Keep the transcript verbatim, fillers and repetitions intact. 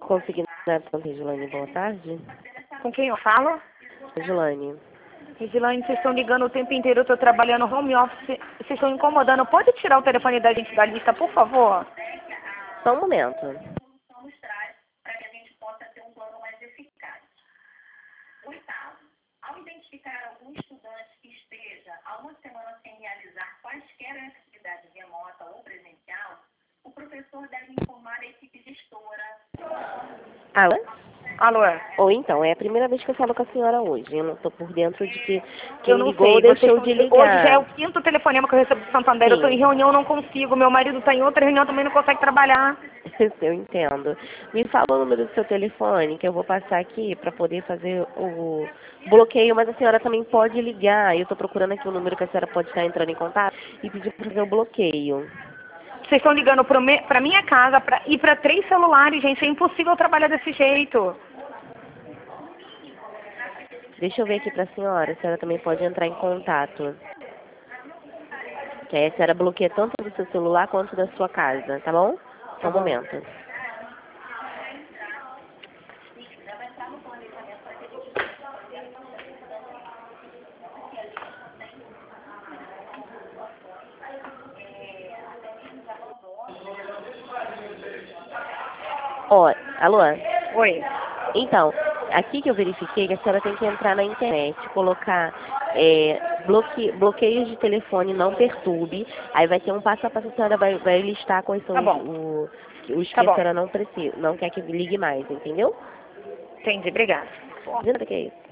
Consignado Santa Regiane, boa tarde. Com quem eu falo? Regiane. Regiane, vocês estão ligando o tempo inteiro, eu estou trabalhando home office, vocês estão incomodando. Pode tirar o telefone da gente da lista, por favor? Só um momento. Ao identificar algum estudante que esteja há uma semana sem realizar quaisquer atividades remota ou presencial, o professor deve informar a equipe gestora. Alô? Alô? Ou então, é a primeira vez que eu falo com a senhora hoje. Eu não estou por dentro de que quem Eu não ligou sei, deixou vocês de estão- ligar. hoje já é o quinto telefonema que eu recebo de Santander, eu estou em Sim. reunião, não consigo, meu marido está em outra reunião, também não consegue trabalhar. Eu entendo. Me fala o número do seu telefone, que eu vou passar aqui para poder fazer o bloqueio, mas a senhora também pode ligar. Eu estou procurando aqui o número que a senhora pode estar entrando em contato e pedir para fazer o bloqueio. Vocês estão ligando para minha casa pra, e para três celulares, gente, é impossível trabalhar desse jeito. Deixa eu ver aqui para a senhora, a senhora também pode entrar em contato. Que aí a senhora bloqueia tanto do seu celular quanto da sua casa, tá bom? Só um bom. momento. Ó, alô? Oi. Então, aqui que eu verifiquei que a senhora tem que entrar na internet, colocar é, bloque, bloqueios de telefone não perturbe, aí vai ter um passo a passo, a senhora vai, vai listar quais são Tá os, bom. o- os que Tá a bom. senhora não precisa, não quer que ligue mais, entendeu? Entendi, obrigada. Entendeu o que é isso?